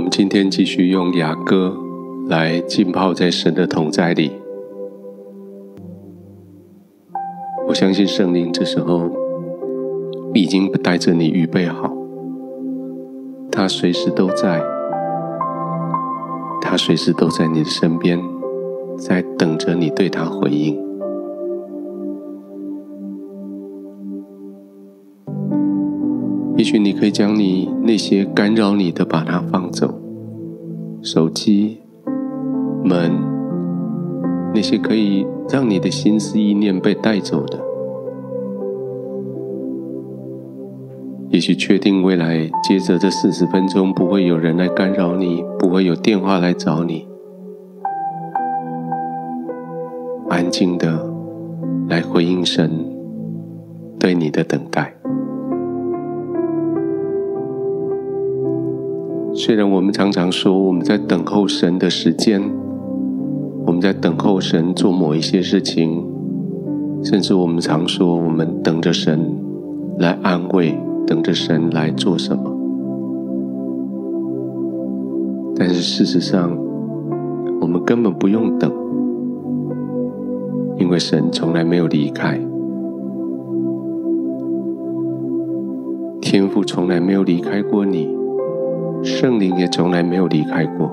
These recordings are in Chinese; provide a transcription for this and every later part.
们今天继续用雅歌来浸泡在神的同在里。我相信圣灵这时候已经带着你预备好，他随时都在，他随时都在你的身边，在等着你对他回应。也许你可以将你那些干扰你的把它放走，手机、门，那些可以让你的心思意念被带走的。也许确定未来接着这40分钟不会有人来干扰你，不会有电话来找你，安静的来回应神对你的等待。虽然我们常常说我们在等候神的时间，我们在等候神做某一些事情，甚至我们常说我们等着神来安慰，等着神来做什么。但是事实上我们根本不用等，因为神从来没有离开，天父从来没有离开过你，圣灵也从来没有离开过。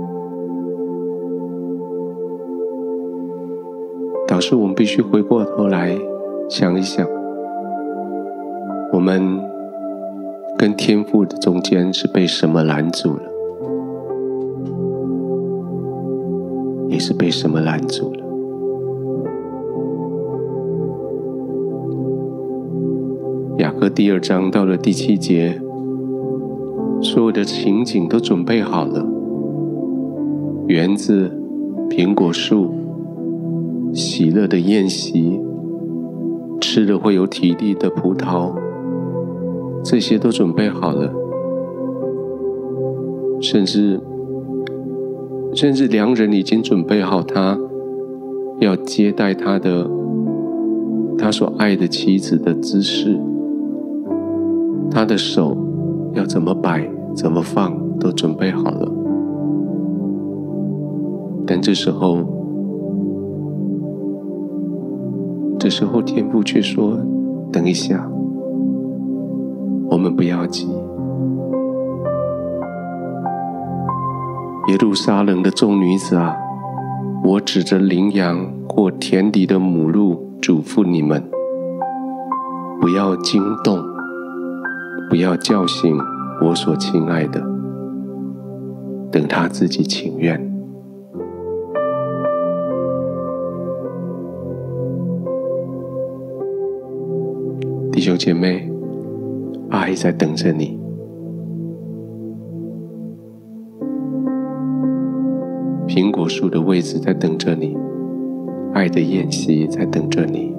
导致我们必须回过头来想一想，我们跟天父的中间是被什么拦住了？你是被什么拦住了？雅歌第2章到了第7节，所有的情景都准备好了，园子、苹果树、喜乐的宴席，吃了会有体力的葡萄，这些都准备好了。甚至良人已经准备好他要接待他所爱的妻子的姿势，他的手要怎么摆怎么放都准备好了。但这时候天父却说，等一下，我们不要急。耶路撒冷的众女子啊，我指着羚羊或田里的母鹿嘱咐你们，不要惊动，不要叫醒我所亲爱的，等他自己情愿。弟兄姐妹，爱在等着你。苹果树的位置在等着你，爱的宴席在等着你。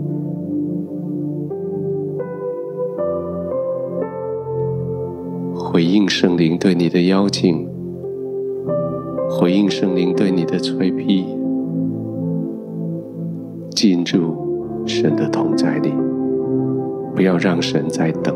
回应圣灵对你的邀请，回应圣灵对你的催逼，进入神的同在里，不要让神再等。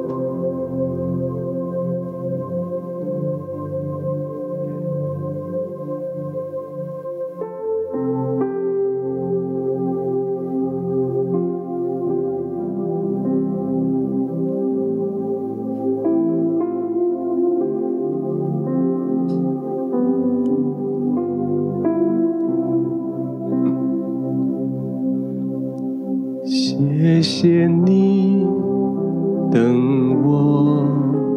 谢谢你等我，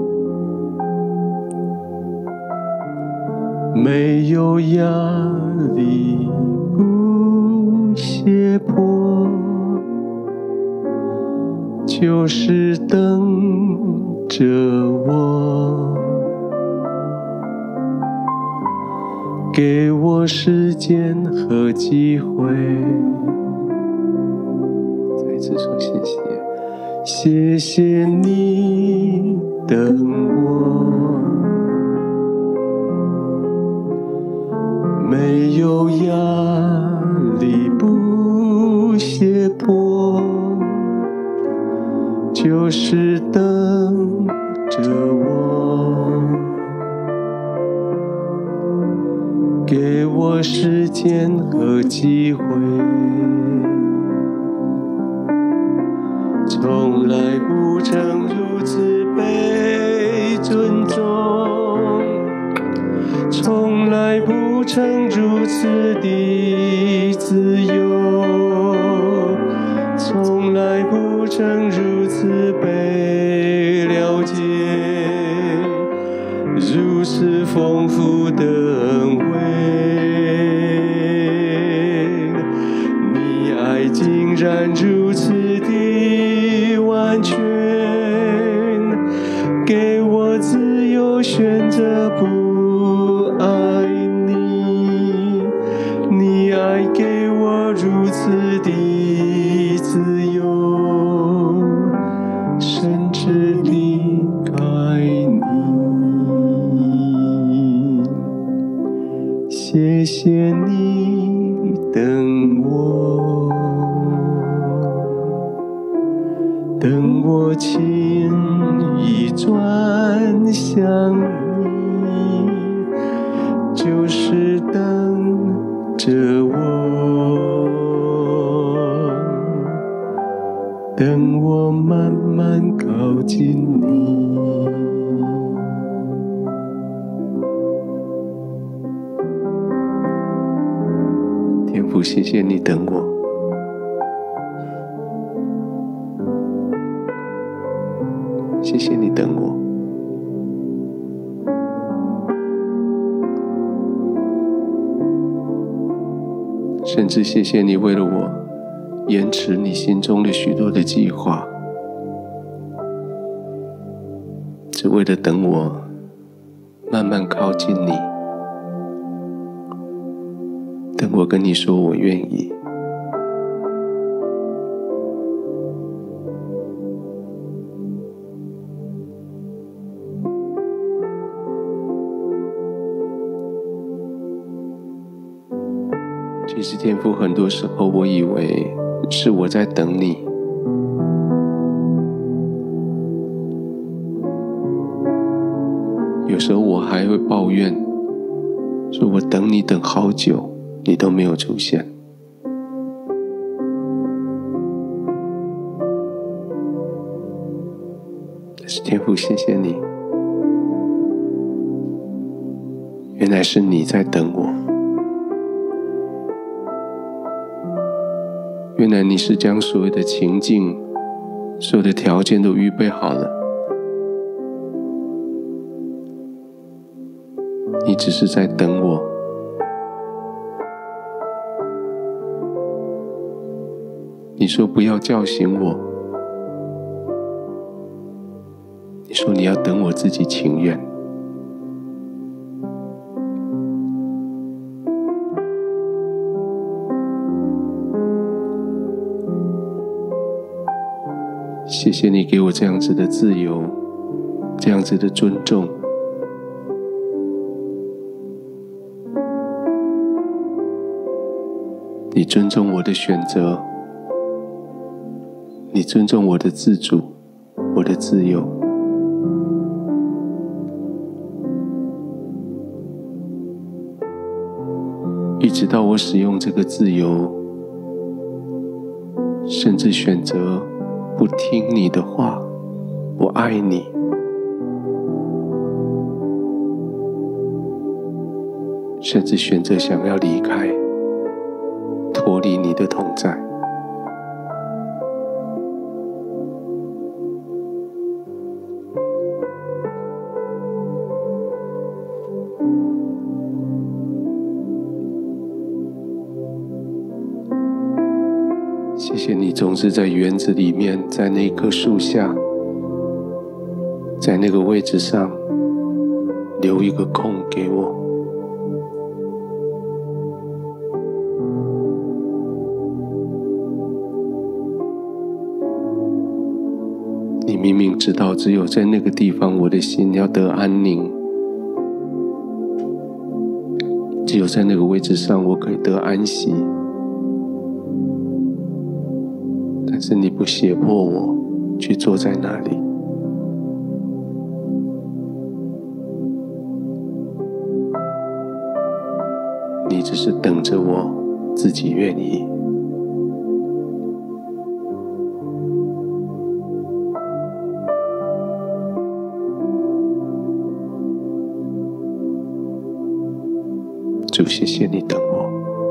没有压力，不胁迫，就是等着我，给我时间和机会。再次说谢谢，谢谢你等我，没有压力，不胁迫，就是等着我， 我时间和机会，从来不曾如此被尊重，从来不曾如此的自由，从来不曾如此被了解，如此丰富的恩惠，你爱竟然如此的完全，给我自由选择不爱你，你爱给我如此的自由，甚至离开你。谢谢你等我，等我轻易转向你，就是等着我，等我慢慢靠近你。天父，谢谢你等我，谢谢你等我，甚至谢谢你为了我延迟你心中的许多的计划，只为了等我慢慢靠近你，等我跟你说我愿意。其实天父，很多时候我以为是我在等你，有时候我还会抱怨，说我等你等好久，你都没有出现。但是天父，谢谢你，原来是你在等我，原来你是将所有的情境、所有的条件都预备好了，你只是在等我。你说不要叫醒我，你说你要等我自己情愿。谢谢你给我这样子的自由，这样子的尊重。你尊重我的选择，你尊重我的自主，我的自由。一直到我使用这个自由，甚至选择不听你的话，不爱你，甚至选择想要离开，脱离你的同在。谢谢你总是在园子里面，在那棵树下，在那个位置上留一个空给我。你明明知道只有在那个地方我的心要得安宁，只有在那个位置上我可以得安息，但是你不胁迫我去坐在那里。你你只是等着我自己愿意。主，谢谢你等我。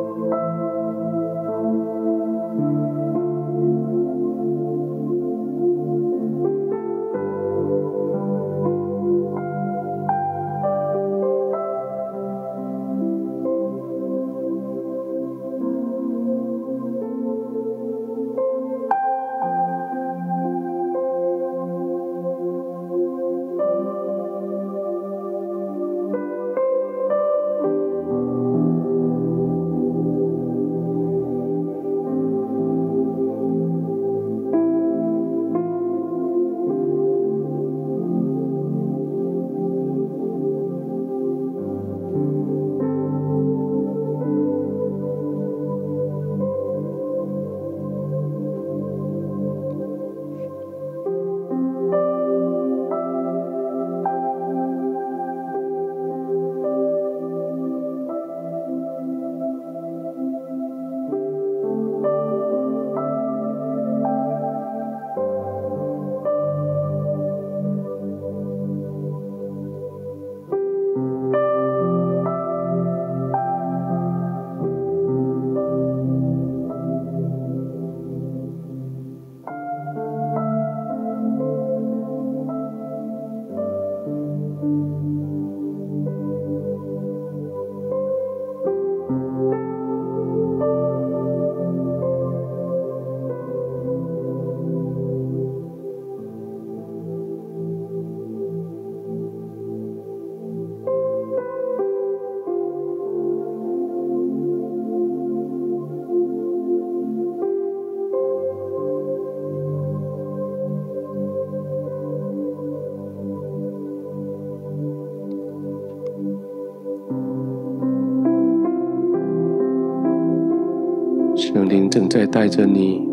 圣灵正在带着你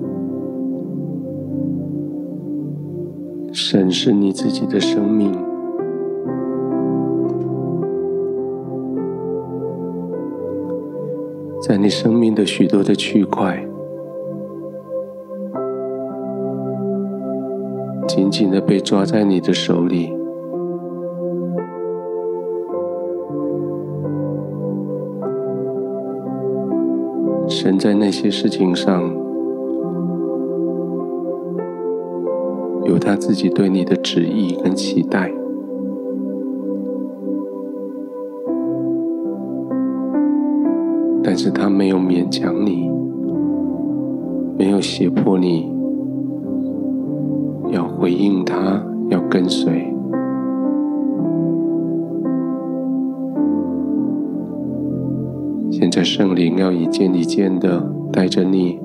审视你自己的生命，在你生命的许多的区块，紧紧地被抓在你的手里。神在那些事情上有他自己对你的旨意跟期待，但是他没有勉强你，没有胁迫你要回应他，要跟随。现在圣灵要一件一件的带着你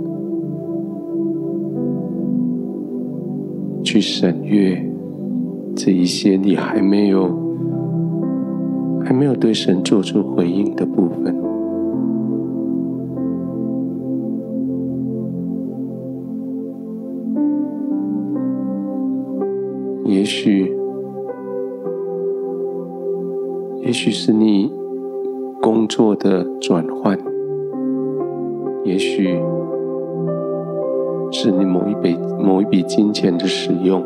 去审阅这一些你还没有对神做出回应的部分。也许是你工作的转换，也许是你某一笔金钱的使用，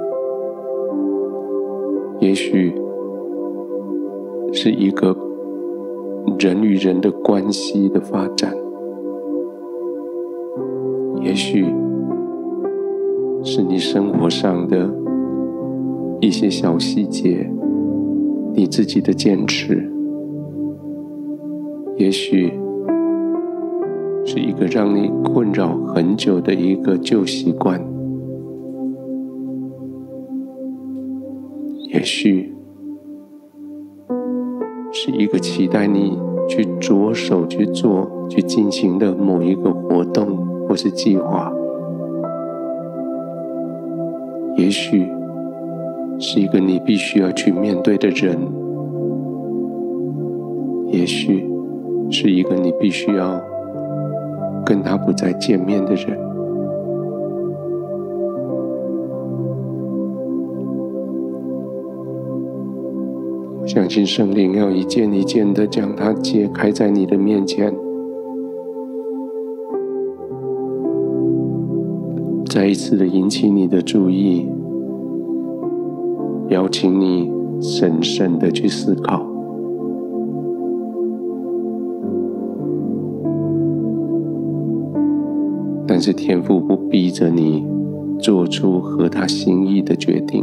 也许是一个人与人的关系的发展，也许是你生活上的一些小细节，你自己的坚持，也许是一个让你困扰很久的一个旧习惯，也许是一个期待你去着手去做去进行的某一个活动或是计划，也许是一个你必须要去面对的人，也许是一个你必须要跟他不再见面的人。我相信圣灵要一件一件的将它揭开在你的面前，再一次的引起你的注意，邀请你深深的去思考。但是天父不逼着你做出合他心意的决定，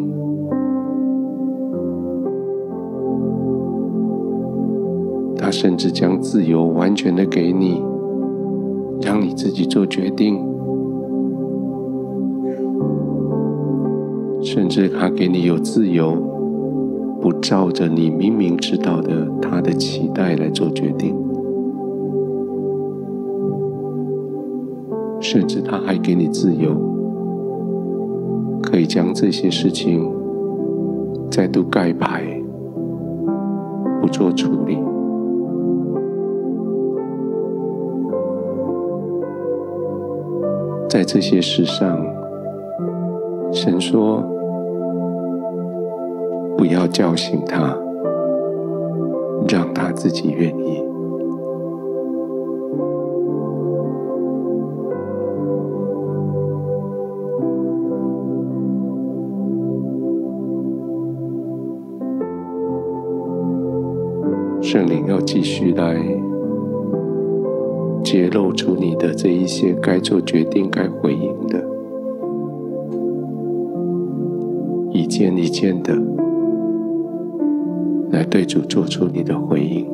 他甚至将自由完全的给你，让你自己做决定，甚至他给你有自由，不照着你明明知道的他的期待来做决定，甚至他还给你自由，可以将这些事情再度盖牌，不做处理。在这些事上，神说不要叫醒他，让他自己愿意。圣灵要继续来揭露出你的这一些该做决定、该回应的，一件一件的来对主做出你的回应。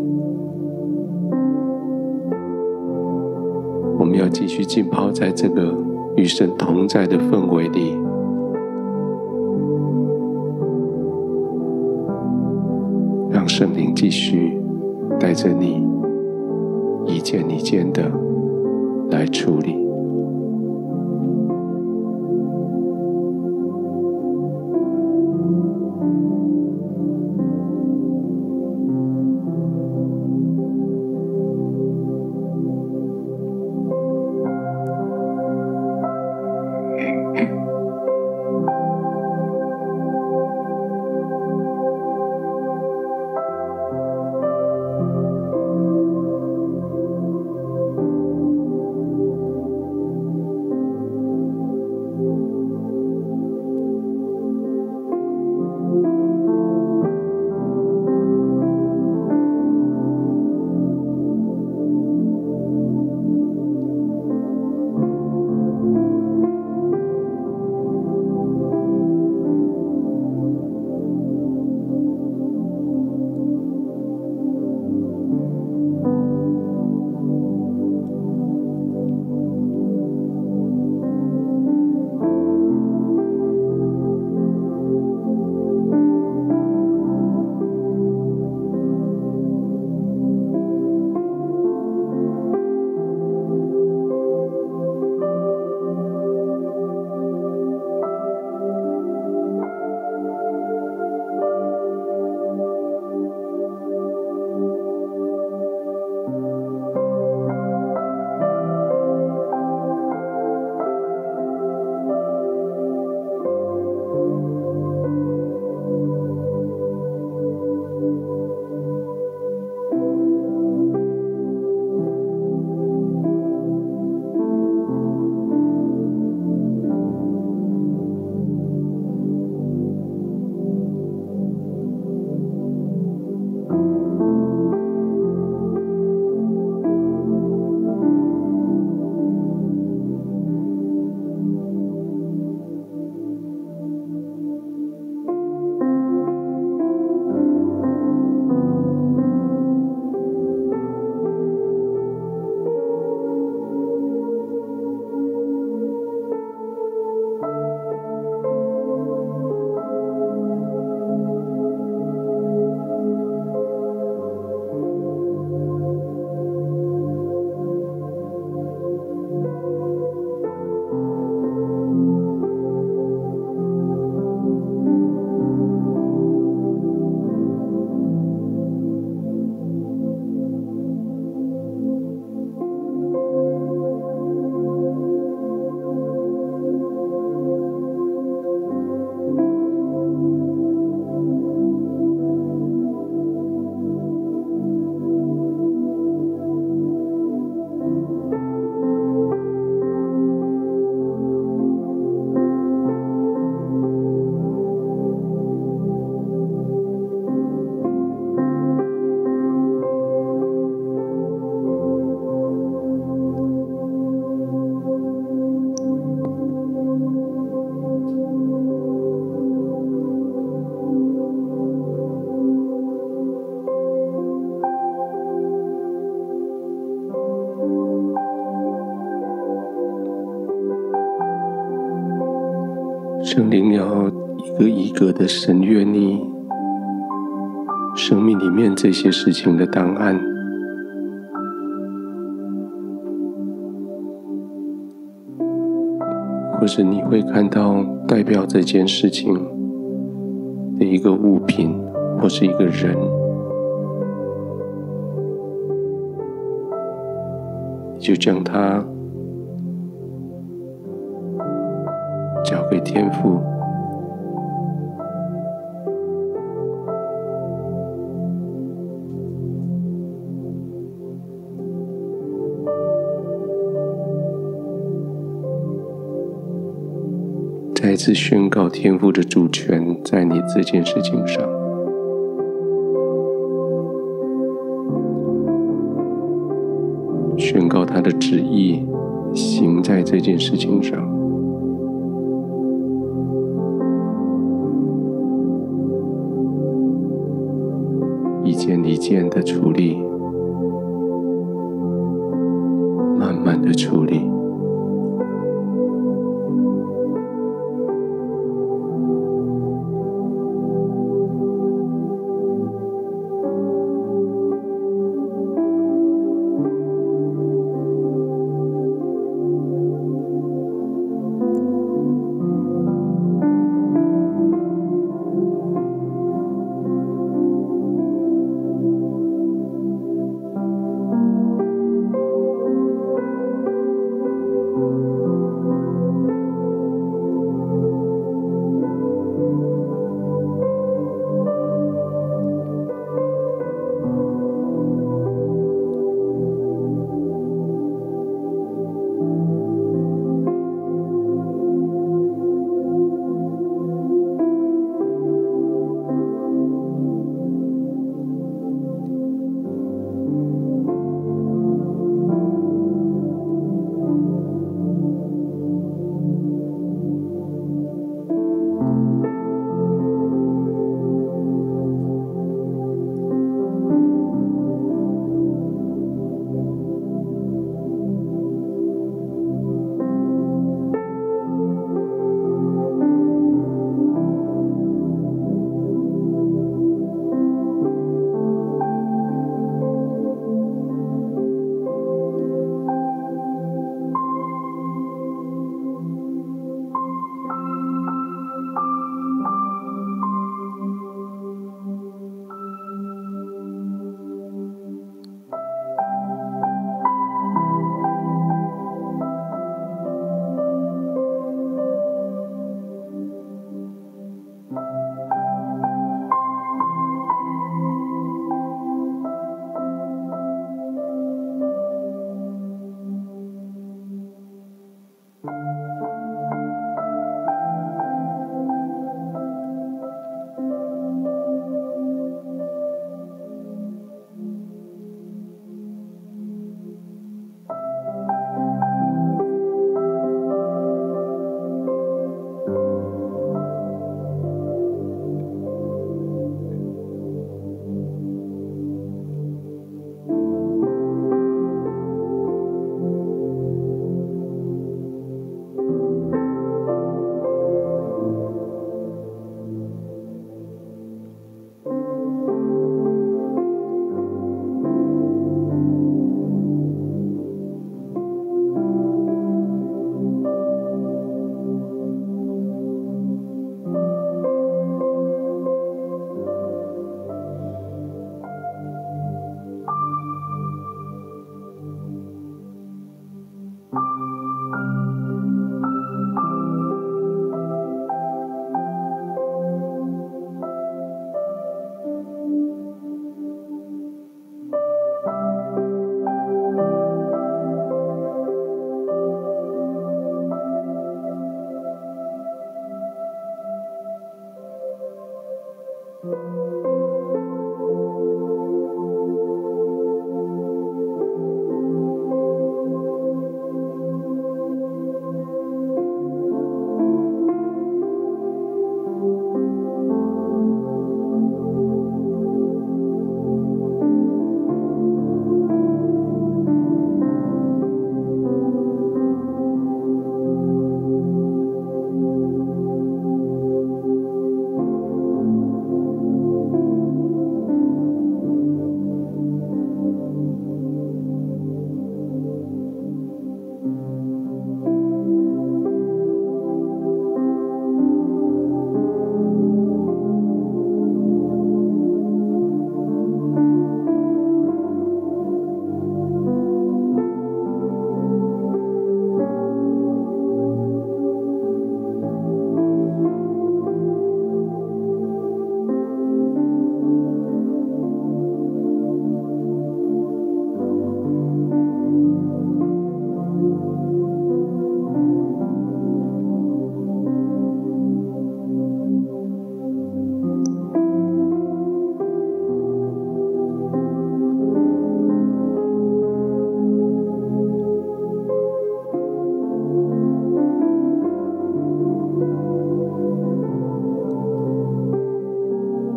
我们要继续浸泡在这个与神同在的氛围里，让圣灵继续带着你一件一件的来处理。 圣灵要一个一个的审阅你生命里面这些事情的档案，或是你会看到代表这件事情的一个物品或是一个人，你就将它交给天父，再次宣告天父的主权在你这件事情上，宣告他的旨意行在这件事情上。一件一件的处理，慢慢的处理。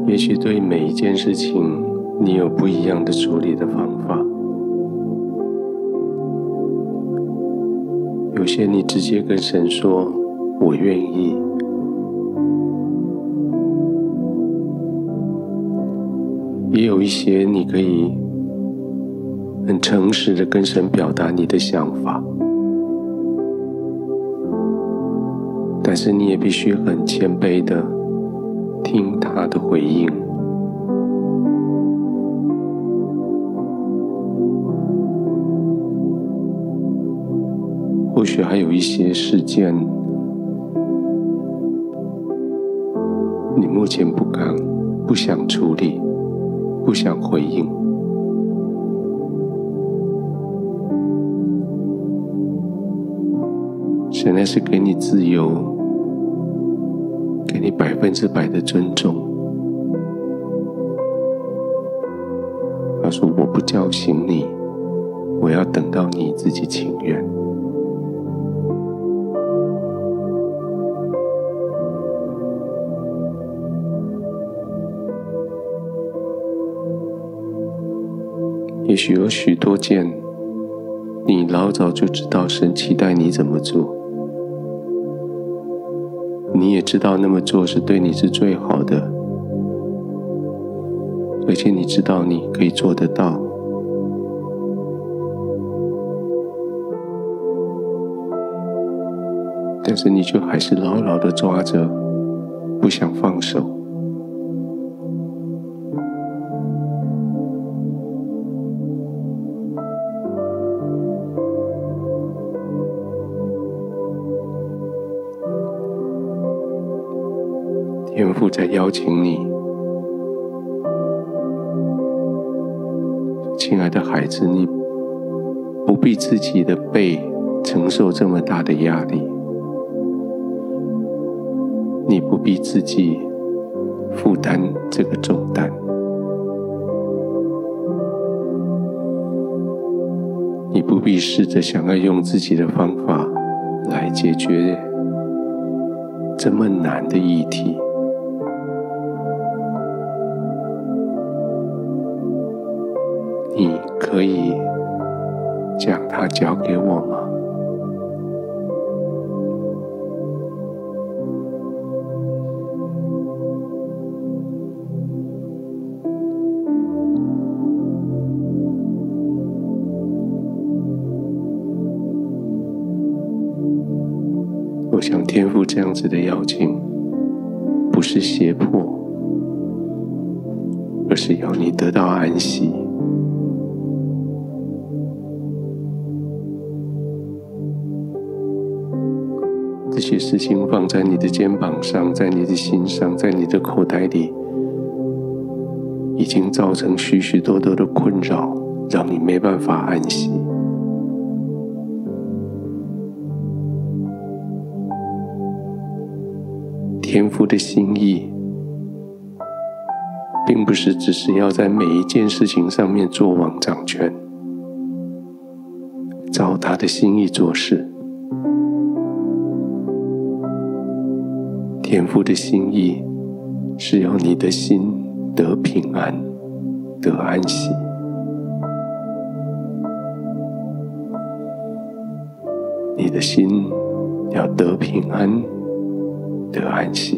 也许对每一件事情，你有不一样的处理的方法。有些你直接跟神说，我愿意。也有一些你可以很诚实的跟神表达你的想法，但是你也必须很谦卑的听他的回应。或许还有一些事件，你目前不想处理，不想回应。神还是给你自由，给你100%的尊重。他说：“我不叫醒你，我要等到你自己情愿。”也许有许多件，你老早就知道神期待你怎么做，你也知道那么做是对你是最好的，而且你知道你可以做得到。但是你就还是牢牢地抓着，不想放手。天父在邀请你，亲爱的孩子，你不必自己的背承受这么大的压力，你不必自己负担这个重担，你不必试着想要用自己的方法来解决这么难的议题。你可以将它交给我吗？我想天父这样子的邀请，不是胁迫，而是要你得到安息。这些事情放在你的肩膀上，在你的心上，在你的口袋里，已经造成许许多多的困扰，让你没办法安息。天父的心意，并不是只是要在每一件事情上面做王掌权，照他的心意做事。天父的心意是要你的心得平安，得安息。你的心要得平安，得安息。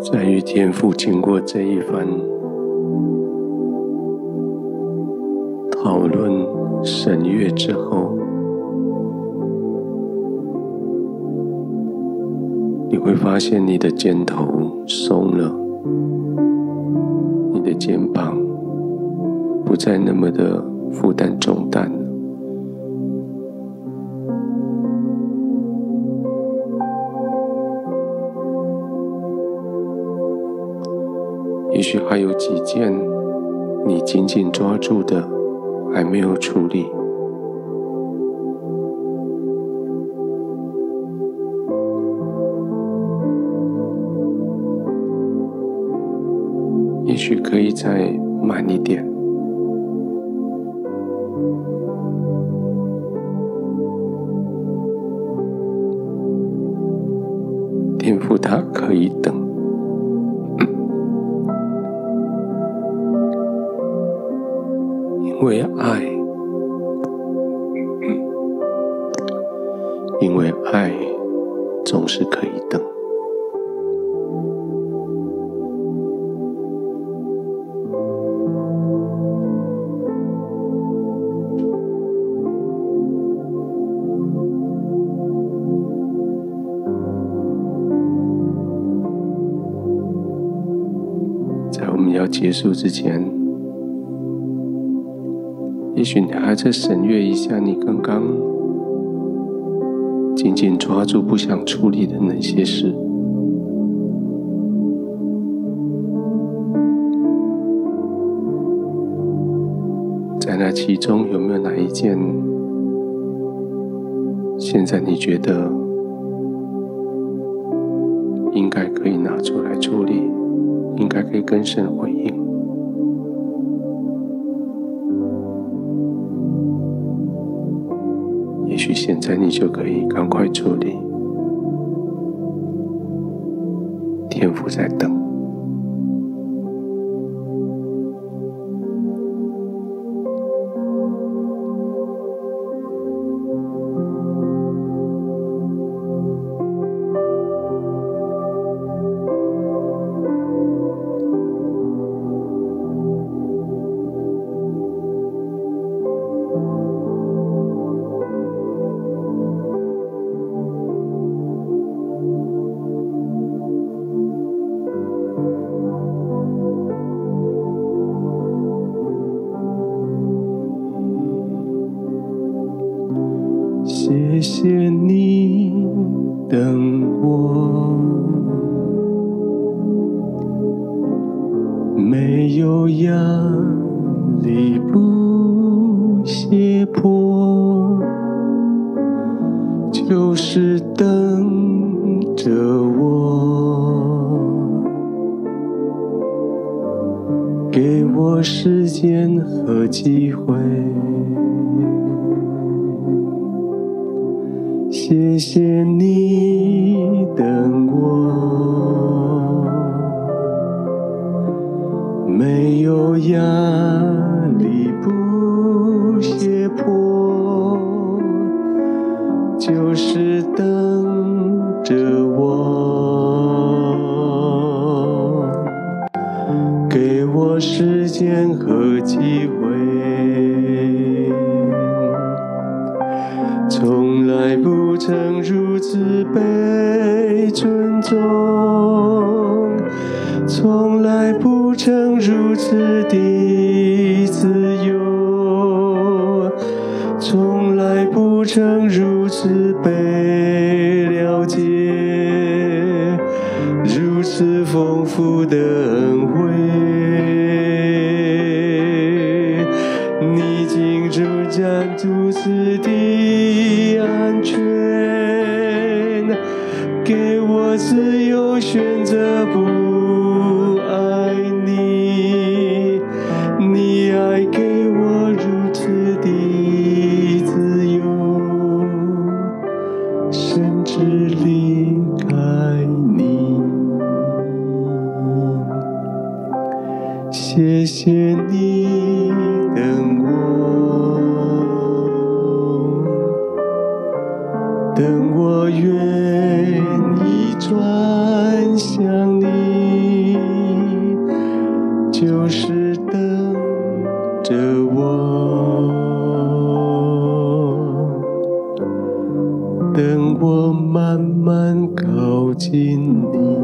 在与天父经过这一番讨论审阅之后，你会发现你的肩头松了，你的肩膀不再那么的负担重担了。也许还有几件你紧紧抓住的还没有处理，也许可以再慢一点。天父他可以等，因为爱，因为爱总是可以等。在我们要结束之前，也许你还在审阅一下你刚刚紧紧抓住不想处理的那些事，在那其中有没有哪一件现在你觉得应该可以拿出来处理，应该可以跟神回应？也许现在你就可以赶快处理，天父在等。谢谢你等我，没有压力不胁迫，就是等着我，给我时间和机会。谢谢你等我，没有压力不胁迫，就是等着我，给我时间和机会。从来不曾如此被尊重，从来不曾如此的自由，从来不曾如此被了解，如此丰富的恩惠。你竟主占如此的安全，给我自由选择不爱你，你爱给我如此的自由，甚至离开你。谢谢你等我，等我愿意转向你， 就是等着我，等我慢慢靠近你。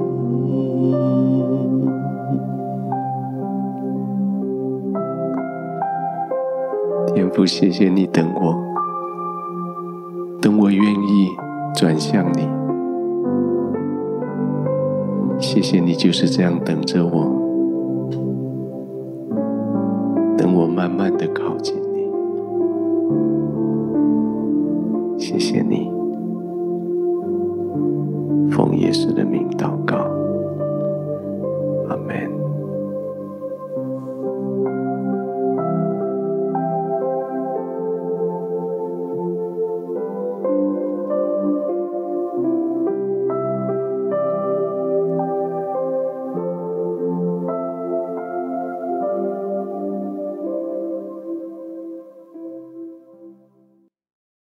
天父，谢谢你等我，等我愿意转向你。谢谢你就是这样等着我，等我慢慢的靠近你。谢谢你，奉耶稣的名。